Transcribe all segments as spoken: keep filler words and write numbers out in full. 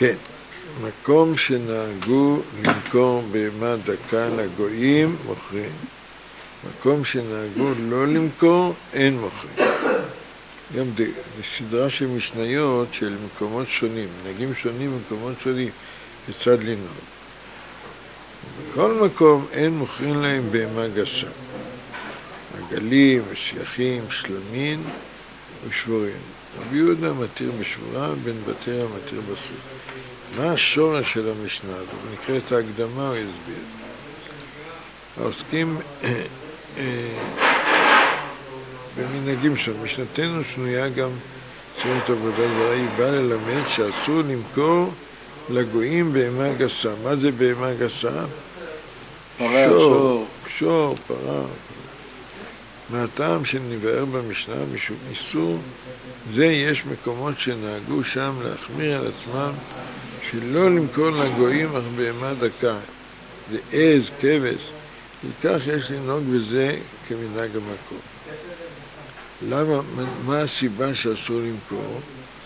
כן, מקום שנהגו למכור בהמה דקה לגויים, מוכרים. מקום שנהגו לא למכור, אין מוכרים. גם בסדרה של משניות של מקומות שונים, מנהגים שונים במקומות שונים, כיצד לנהוג. בכל מקום אין מוכרים להם בהמה גסה. עגלים, שייחים, שלמים ושבורים. רבי יהודה מתיר בשבורה, בן בתרא מתיר בסוס. מה השורש של המשנה הזאת? נקרא את ההקדמה, הוא יסביר. העוסקים במנהגים שלנו. משנתנו שנויה גם צורת עבודה זרה, היא באה ללמד שאסור למכור לגויים בהמה גסה. מה זה בהמה גסה? פרה, שור, שור. שור, פרה. מהטעם שנבאר במשנה משום איסור, זה יש מקומות שנהגו שם להחמיר על עצמם שלא למכור לגויים אך בהמה דקה. זה עז, כבש, וכך יש לנהוג בזה כמנהג המקום. למה, מה הסיבה שאסור למכור?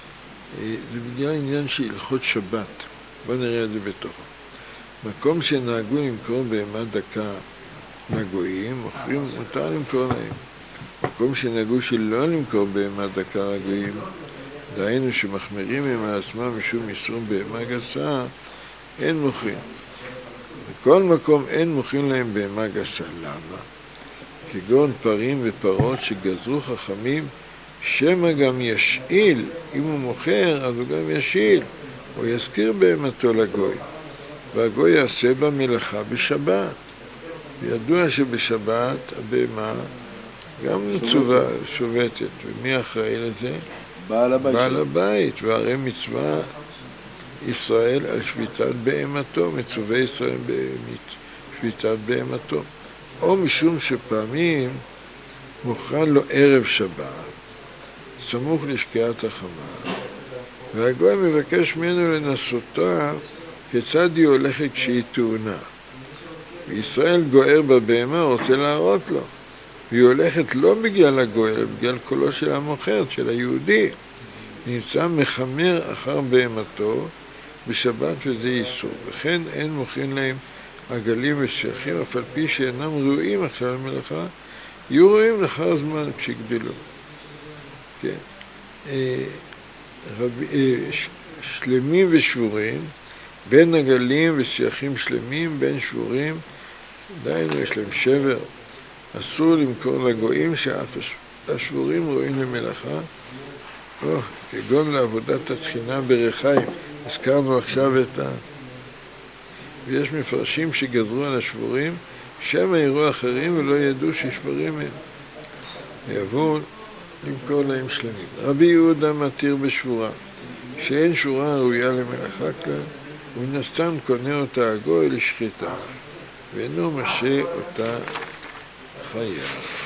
זה בגלל עניין של הלכות שבת. בואו נראה את זה בתוכו. מקום שנהגו למכור בהמה דקה לגויים, מוכרים, מותר למכור להם. מקום שנהגו שלא למכור בהמה דקה לגויים, דהיינו שמחמירים הם על עצמם משום איסור בהמה גסה, אין מוכרים. בכל מקום אין מוכרים להם בהמה גסה. למה? כגון פרים ופרות שגזרו חכמים, שמא גם ישאיל, אם הוא מוכר, אז הוא גם ישאיל, או יזכיר בהמתו לגוי. והגוי יעשה בה מלאכה בשבת. וידוע שבשבת הבהמה גם נצובה, שובתת. ומי אחראי לזה? בעל הבית. בעל הבית. והרי מצווה ישראל על שביתת בהמתו, מצווה ישראל בשביתת בהמתו. או משום שפעמים מוכרן לו ערב שבת, סמוך לשקיעת החמה, והגוי מבקש ממנו לנסותה כיצד היא הולכת כשהיא תאונה. וישראל גוער בבהמה, רוצה להראות לו. והיא הולכת לא בגלל הגוי, אלא בגלל קולו של המוכר, של היהודי. נמצא מחמר אחר בהמתו בשבת וזה איסור. וכן אין מוכרים להם עגלים ושייחים, אף על פי שאינם ראויים עכשיו למלאכה, יהיו ראויים לאחר זמן כשגדלו. כן. שלמים ושבורים, בין עגלים ושייחים שלמים, בין שבורים, דיינו יש להם שבר. אסור למכור לגויים שאף השבורים ראויים למלאכה, או כגון לעבודת התחינה ברחיים. הזכרנו עכשיו את ה... ויש מפרשים שגזרו על השבורים, שמא יראו אחרים ולא ידעו ששבורים הם. ויבואו למכור להם שלמים. רבי יהודה מתיר בשבורה, שאין שורה ראויה למלאכה כלל, ומן הסתם קונה אותה הגוי לשחיטה, ואינו משה אותה חיה.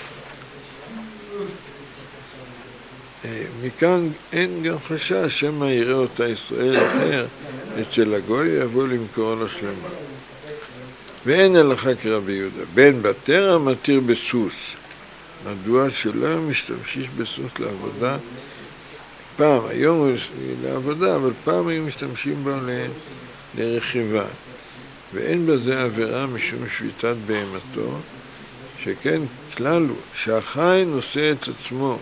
מכאן אין גם חשש שמא יראה אותה ישראל אחר אצל הגוי ויבוא למכור לו שלמה. ואין הלכה כרבי יהודה. בן בתרא מתיר בסוס. מדוע שלא משתמשים בסוס לעבודה? פעם, היום הוא לעבודה, אבל פעם היו משתמשים בו לרכיבה. ואין בזה עבירה משום שביתת בהמתו, שכן כלל הוא שהחי נושא את עצמו.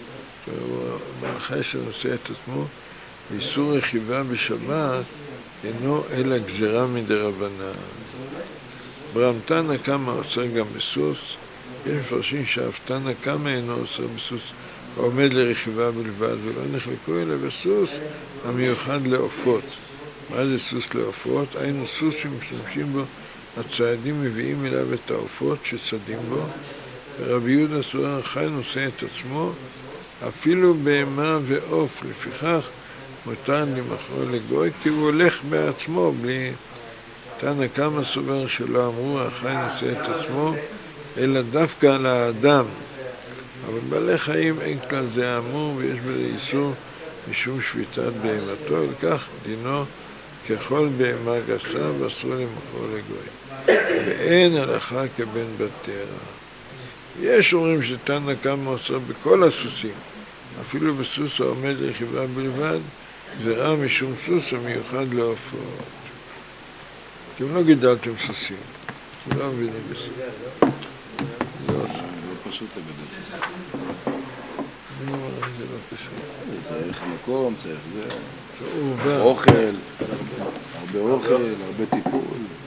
מלכה שנושא את עצמו, ואיסור רכיבה בשבת אינו אלא גזירה מדרבנן. ברם תנא קמא אוסר גם בסוס, יש מפרשים שאף תנא קמא אינו אוסר בסוס העומד לרכיבה בלבד, ולא נחלקו אלא בסוס המיוחד לעופות. מה זה סוס לעופות? היינו סוס שמשתמשים בו, הציידים מביאים אליו את העופות שצדים בו, ורבי יהודה סובר חי נושא את עצמו אפילו בהמה ועוף, לפיכך מותר למכרו לגוי, כי הוא הולך בעצמו בלי... תנא קמא סובר שלא אמרו החי נושא את עצמו, אלא דווקא על האדם. אבל בעלי חיים אין כלל זה אמור, ויש בזה איסור משום שביתת בהמתו, וכך דינו ככל בהמה גסה, ואסור למכרו לגוי. ואין הלכה כבן בתרא. יש אומרים שתנא קמא אוסר בכל הסוסים, אפילו בסוס העומד לרכיבה בלבד, גזירה משום סוס המיוחד לעופות. אתם לא גידלתם סוסים, אתם לא מבינים בזה. זה לא סוס. לא פשוט לגדל סוסים. אני אומר, זה לא פשוט. צריך מקום, צריך זה. זה עורבה. אוכל, הרבה אוכל, הרבה טיפול.